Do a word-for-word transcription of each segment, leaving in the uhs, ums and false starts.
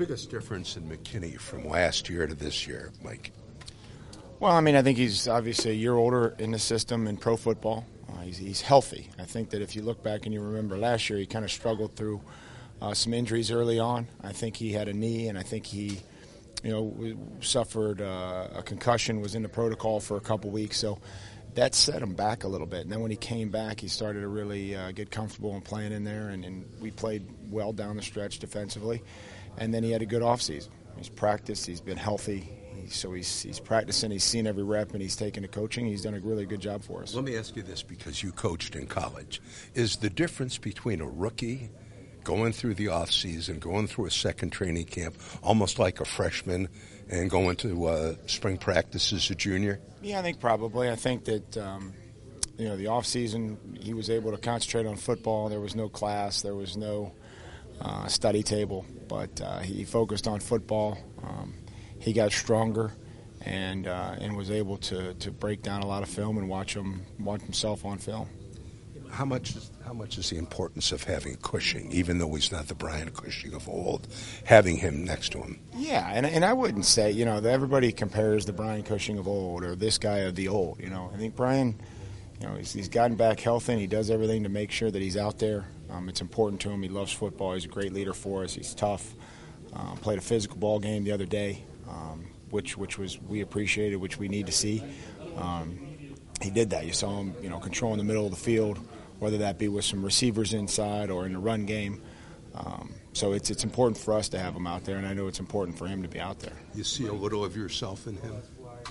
biggest difference in McKinney from last year to this year, Mike? Well, I mean, I think he's obviously a year older in the system in pro football. Uh, he's, he's healthy. I think that if you look back and you remember last year, he kind of struggled through uh, some injuries early on. I think he had a knee, and I think he, you know, suffered uh, a concussion, was in the protocol for a couple weeks. So that set him back a little bit. And then when he came back, he started to really uh, get comfortable and playing in there, and, and we played well down the stretch defensively. And then he had a good offseason. He's practiced. He's been healthy. So he's he's practicing, he's seen every rep, and he's taken to coaching. He's done a really good job for us. Let me ask you this, because you coached in college. Is the difference between a rookie going through the offseason, going through a second training camp, almost like a freshman, and going to uh, spring practice as a junior? Yeah, I think probably. I think that, um, you know, the offseason, he was able to concentrate on football. There was no class. There was no uh, study table. But uh, he focused on football. Um, He got stronger and uh, and was able to, to break down a lot of film and watch him watch himself on film. How much is, how much is the importance of having Cushing, even though he's not the Brian Cushing of old, having him next to him? Yeah, and and I wouldn't say, you know, that everybody compares the Brian Cushing of old or this guy of the old. You know, I think Brian, you know, he's, he's gotten back healthy and he does everything to make sure that he's out there. Um, it's important to him. He loves football. He's a great leader for us. He's tough. Um, played a physical ball game the other day. Um, which which was we appreciated, which we need to see. Um, he did that. You saw him, you know, controlling the middle of the field, whether that be with some receivers inside or in the run game. Um, so it's it's important for us to have him out there, and I know it's important for him to be out there. You see a little of yourself in him?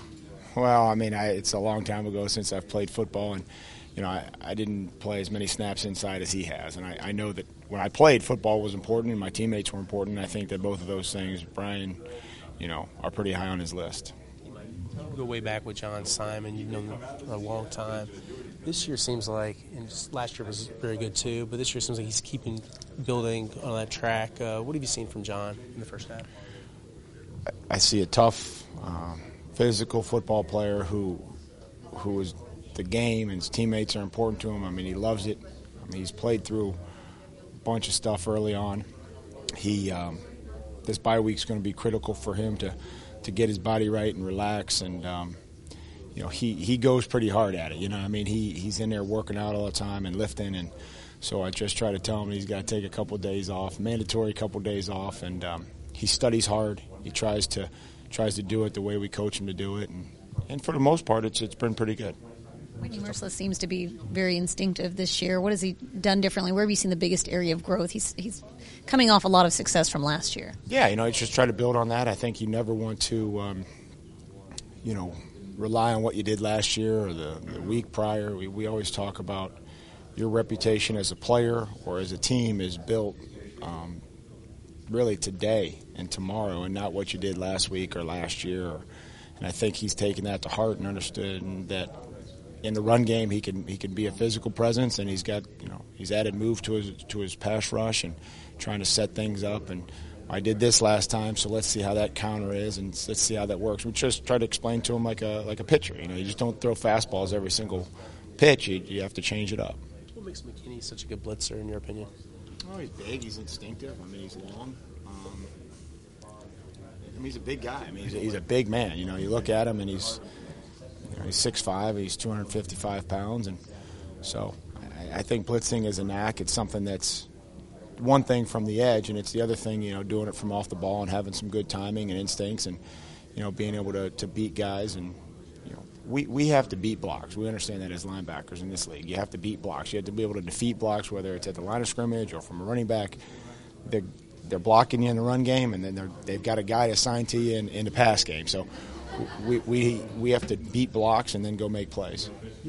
Well, I mean, I, it's a long time ago since I've played football, and you know, I, I didn't play as many snaps inside as he has, and I, I know that when I played, football was important, and my teammates were important. I think that both of those things, Brian, you know, are pretty high on his list. You go way back with John Simon. You've known him for a long time. This year seems like, and just last year was very good too, but this year seems like he's keeping building on that track. Uh, what have you seen from John in the first half? I see a tough, um, physical football player who, who is the game, and his teammates are important to him. I mean, he loves it. I mean, he's played through a bunch of stuff early on. He. Um, This bye week's going to be critical for him to, to get his body right and relax, and um, you know he, he goes pretty hard at it. You know, I mean he he's in there working out all the time and lifting, and so I just try to tell him he's got to take a couple of days off, mandatory couple of days off, and um, he studies hard. He tries to tries to do it the way we coach him to do it, and, and for the most part, it's it's been pretty good. Whitney Mercilus seems to be very instinctive this year. What has he done differently? Where have you seen the biggest area of growth? He's he's coming off a lot of success from last year. Yeah, you know, you just try to build on that. I think you never want to, um, you know, rely on what you did last year or the, the week prior. We, we always talk about your reputation as a player or as a team is built um, really today and tomorrow, and not what you did last week or last year. Or, and I think he's taken that to heart and understood that in the run game, he can he can be a physical presence, and he's got you know he's added move to his to his pass rush and trying to set things up. And I did this last time, so let's see how that counter is, and let's see how that works. We just try to explain to him like a like a pitcher. You know, you just don't throw fastballs every single pitch. You, you have to change it up. What makes McKinney such a good blitzer, in your opinion? Oh, he's big. He's instinctive. I mean, he's long. Um, I mean, he's a big guy. I mean, he's a, he's a big man. You know, you look at him, and he's. You know, he's six five, he's two hundred fifty-five pounds, and so I, I think blitzing is a knack. It's something that's one thing from the edge, and it's the other thing, you know, doing it from off the ball and having some good timing and instincts and, you know, being able to, to beat guys. And, you know, we, we have to beat blocks. We understand that as linebackers in this league. You have to beat blocks. You have to be able to defeat blocks, whether it's at the line of scrimmage or from a running back. They're, they're blocking you in the run game, and then they're, they've got a guy assigned to you in, in the pass game. So we, we we have to beat blocks and then go make plays.